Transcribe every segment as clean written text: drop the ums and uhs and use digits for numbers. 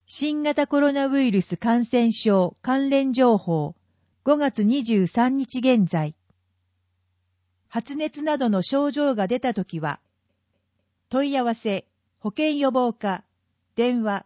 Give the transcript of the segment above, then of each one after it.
新型コロナウイルス感染症関連情報5月23日現在。発熱などの症状が出たときは、問い合わせ、保健予防課、電話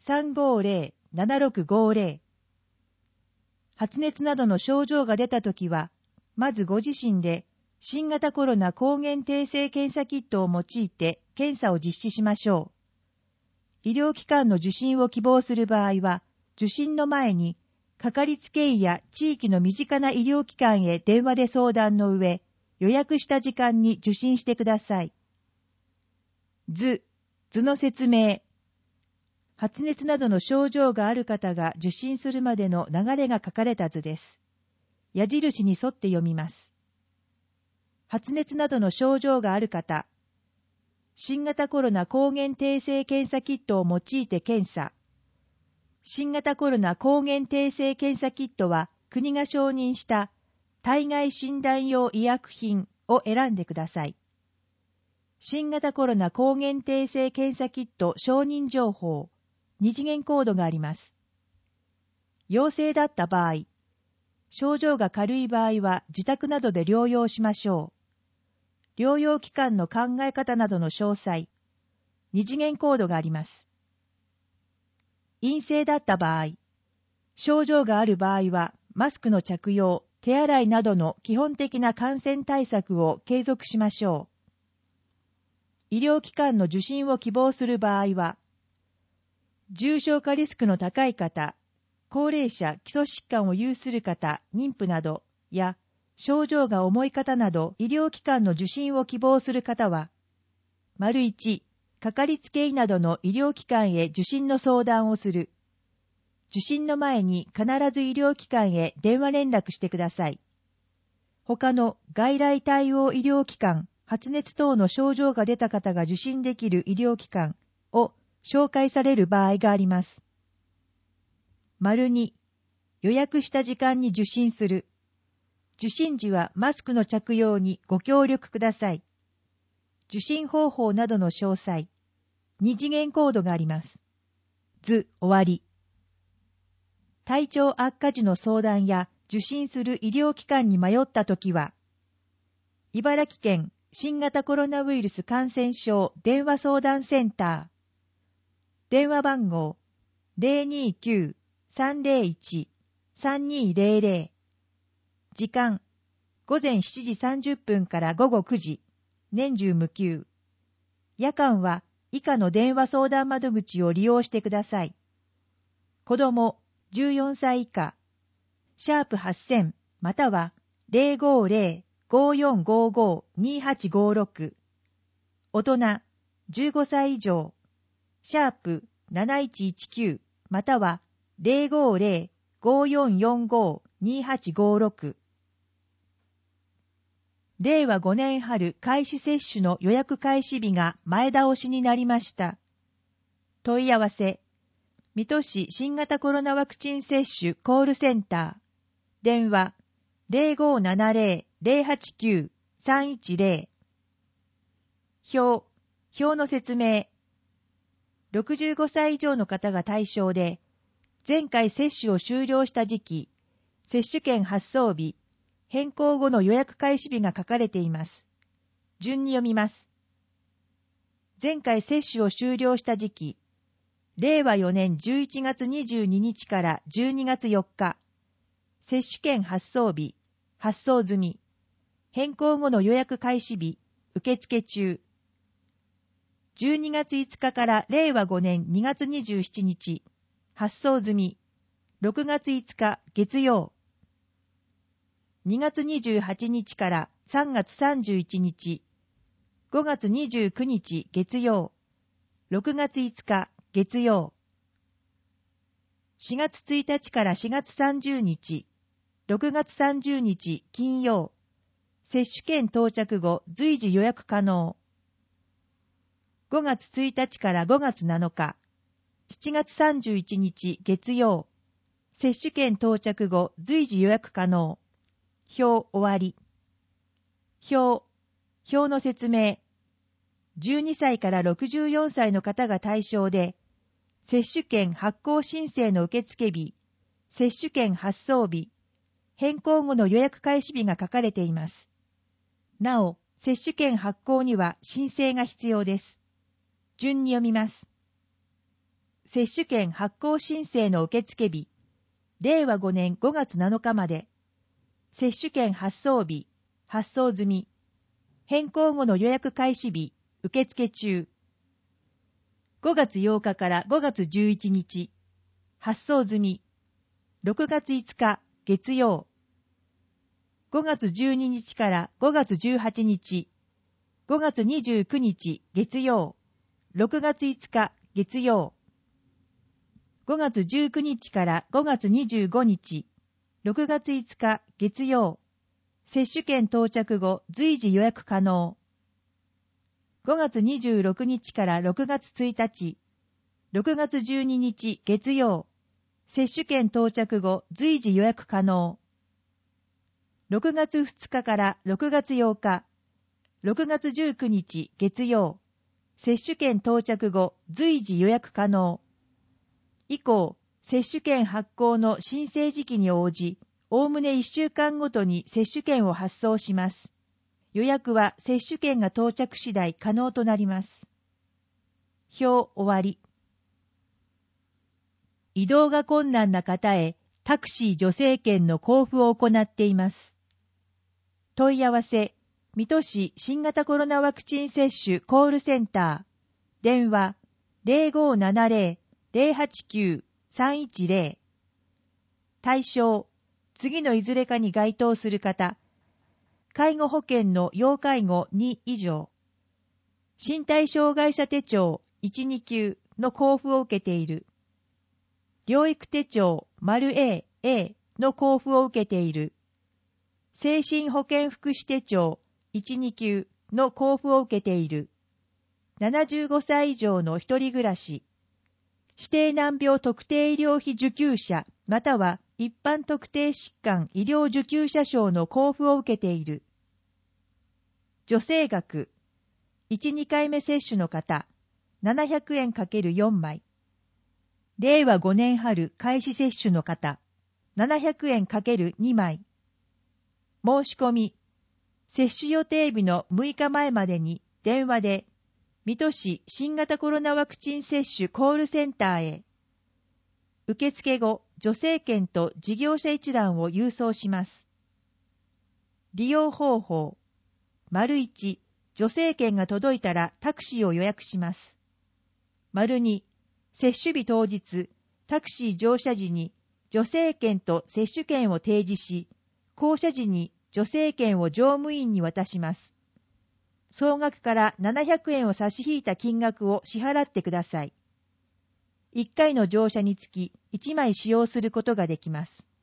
350-7650。発熱などの症状が出たときは、まずご自身で新型コロナ抗原定性検査キットを用いて検査を実施しましょう。医療機関の受診を希望する場合は、受診の前に、かかりつけ医や地域の身近な医療機関へ電話で相談の上、予約した時間に受診してください。図の説明。発熱などの症状がある方が受診するまでの流れが書かれた図です。矢印に沿って読みます。発熱などの症状がある方、新型コロナ抗原定性検査キットを用いて検査。新型コロナ抗原定性検査キットは国が承認した体外診断用医薬品を選んでください。新型コロナ抗原定性検査キット承認情報、2次元コードがあります。陽性だった場合、症状が軽い場合は自宅などで療養しましょう。療養期間の考え方などの詳細、2次元コードがあります。陰性だった場合、症状がある場合はマスクの着用、手洗いなどの基本的な感染対策を継続しましょう。医療機関の受診を希望する場合は、重症化リスクの高い方、高齢者、基礎疾患を有する方、妊婦などや、症状が重い方など医療機関の受診を希望する方は、1、かかりつけ医などの医療機関へ受診の相談をする。受診の前に必ず医療機関へ電話連絡してください。他の外来対応医療機関、発熱等の症状が出た方が受診できる医療機関を紹介される場合があります。2、予約した時間に受診する。受診時はマスクの着用にご協力ください。受診方法などの詳細、2次元コードがあります。図終わり。体調悪化時の相談や受診する医療機関に迷ったときは、茨城県新型コロナウイルス感染症電話相談センター。電話番号 029-301-3200。時間、午前7時30分から午後9時、年中無休。夜間は以下の電話相談窓口を利用してください。子供14歳以下、#8000または 050-5455-2856。大人15歳以上、#7119または 050-5445-2856。令和5年春開始接種の予約開始日が前倒しになりました。問い合わせ、水戸市新型コロナワクチン接種コールセンター。電話、0570-089-310。表の説明。65歳以上の方が対象で、前回接種を終了した時期、接種券発送日、変更後の予約開始日が書かれています。順に読みます。前回接種を終了した時期、令和4年11月22日から12月4日、接種券発送日、発送済み、変更後の予約開始日、受付中。12月5日から令和5年2月27日、発送済み、6月5日月曜。2月28日から3月31日、5月29日月曜、6月5日月曜。4月1日から4月30日、6月30日金曜、接種券到着後随時予約可能。5月1日から5月7日、7月31日月曜、接種券到着後随時予約可能。表終わり。表の説明。12歳から64歳の方が対象で、 接種券発行申請の受付日、接種券発送日、変更後の予約開始日が書かれています。なお、接種券発行には申請が必要です。順に読みます。接種券発行申請の受付日、令和5年5月7日まで、接種券発送日、発送済み、変更後の予約開始日、受付中、5月8日から5月11日、発送済み、6月5日、月曜、5月12日から5月18日、5月29日、月曜、6月5日、月曜、5月19日から5月25日、6月5日、月曜、接種券到着後、随時予約可能。5月26日から6月1日、6月12日、月曜、接種券到着後、随時予約可能。6月2日から6月8日、6月19日、月曜、接種券到着後、随時予約可能。以降、接種券発行の申請時期に応じ、おおむね1週間ごとに接種券を発送します。予約は接種券が到着次第可能となります。表終わり。移動が困難な方へタクシー助成券の交付を行っています。問い合わせ、水戸市新型コロナワクチン接種コールセンター、電話 0570-089-310。対象、次のいずれかに該当する方、介護保険の要介護2以上、身体障害者手帳1、2級の交付を受けている、療育手帳 ○A、A の交付を受けている、精神保健福祉手帳1、2級の交付を受けている、75歳以上の一人暮らし、指定難病特定医療費受給者または一般特定疾患医療受給者証の交付を受けている。助成額、1、2回目接種の方、700円 ×4 枚。令和5年春開始接種の方、700円 ×2 枚。申し込み、接種予定日の6日前までに電話で、水戸市新型コロナワクチン接種コールセンターへ。受付後、助成券と事業者一覧を郵送します。利用方法、①、助成券が届いたらタクシーを予約します。②、接種日当日、タクシー乗車時に助成券と接種券を提示し、降車時に助成券を乗務員に渡します。総額から700円を差し引いた金額を支払ってください。1回の乗車につき1枚使用することができます。